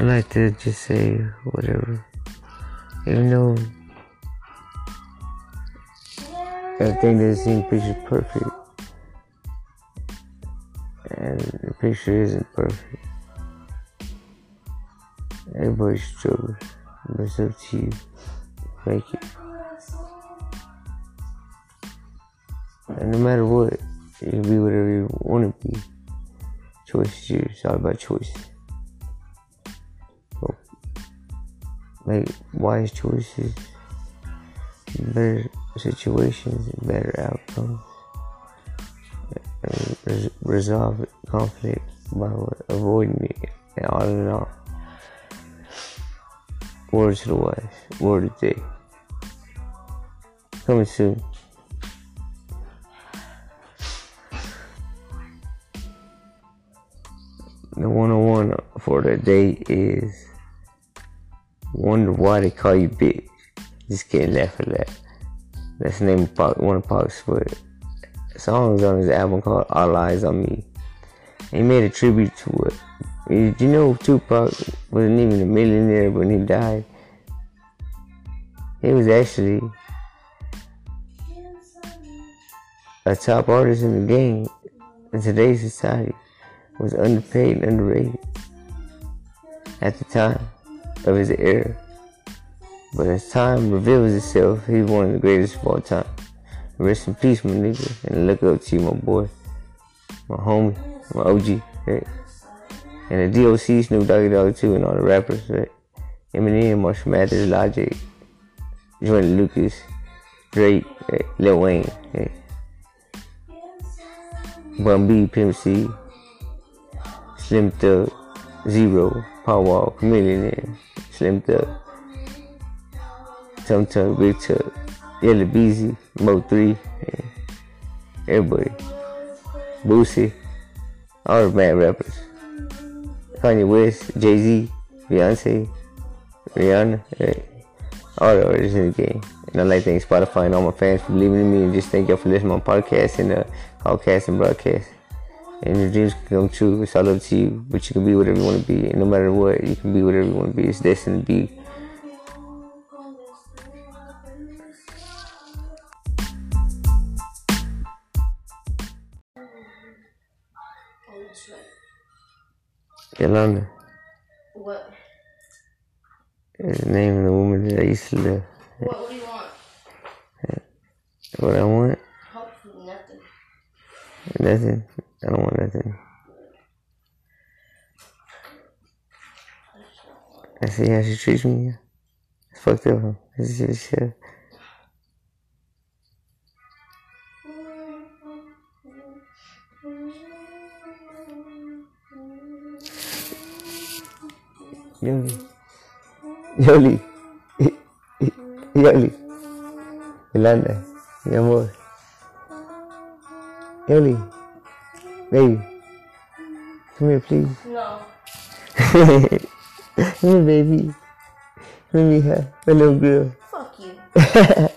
I like to just say whatever. Even though everything doesn't seem picture perfect. And the picture isn't perfect. Everybody struggles. But it's up to you. Make it. And no matter what, you can be whatever you want to be. Choice is yours. It's all about choice. So make wise choices, better situations, and better outcomes. And resolve conflict by avoiding it. And all in all, word to the wise, word of the day. Coming soon. The 101 for the day is wonder why they call you bitch. Just kidding, laugh at that. That's the name of one of Pac's songs on his album called All Eyes on Me. And he made a tribute to it. Did you know Tupac wasn't even a millionaire when he died? He was actually a top artist in the game in today's society. Was underpaid and underrated at the time of his era. But as time reveals itself, he's one of the greatest of all time. Rest in peace, my nigga, and look up to you, my boy, my homie, my OG, right? And the DOC, Snoop Dogg too, and all the rappers, right? Eminem, Marshall Mathers, Logic, Jordan Lucas, Drake, right? Lil Wayne, right? Bun B, Pimp C, Slim Thug, Zero, Power Wall, Chameleon, Slim Thug, Tum Tum, Big Tug, Yella Beezy, Mo 3, everybody, Boosie, all the mad rappers, Kanye West, Jay-Z, Beyonce, Rihanna, all the artists in the game. And I'd like to thank Spotify and all my fans for believing in me, and just thank y'all for listening to my podcast and podcast and broadcast. And your dreams can come true. It's all up to you. But you can be whatever you want to be. And no matter what, you can be whatever you want to be. It's destined to be. Yolanda. What? Is the name of the woman that I used to live. What do you want? What I want? Hopefully nothing. Nothing? I don't want nothing. I see how she treats me. It's fucked up, huh? This is shit. Yoli. Yolanda. Mi amor. Yoli. Baby. Come here, please. No. Come here, baby. Let me have a little girl. Fuck you.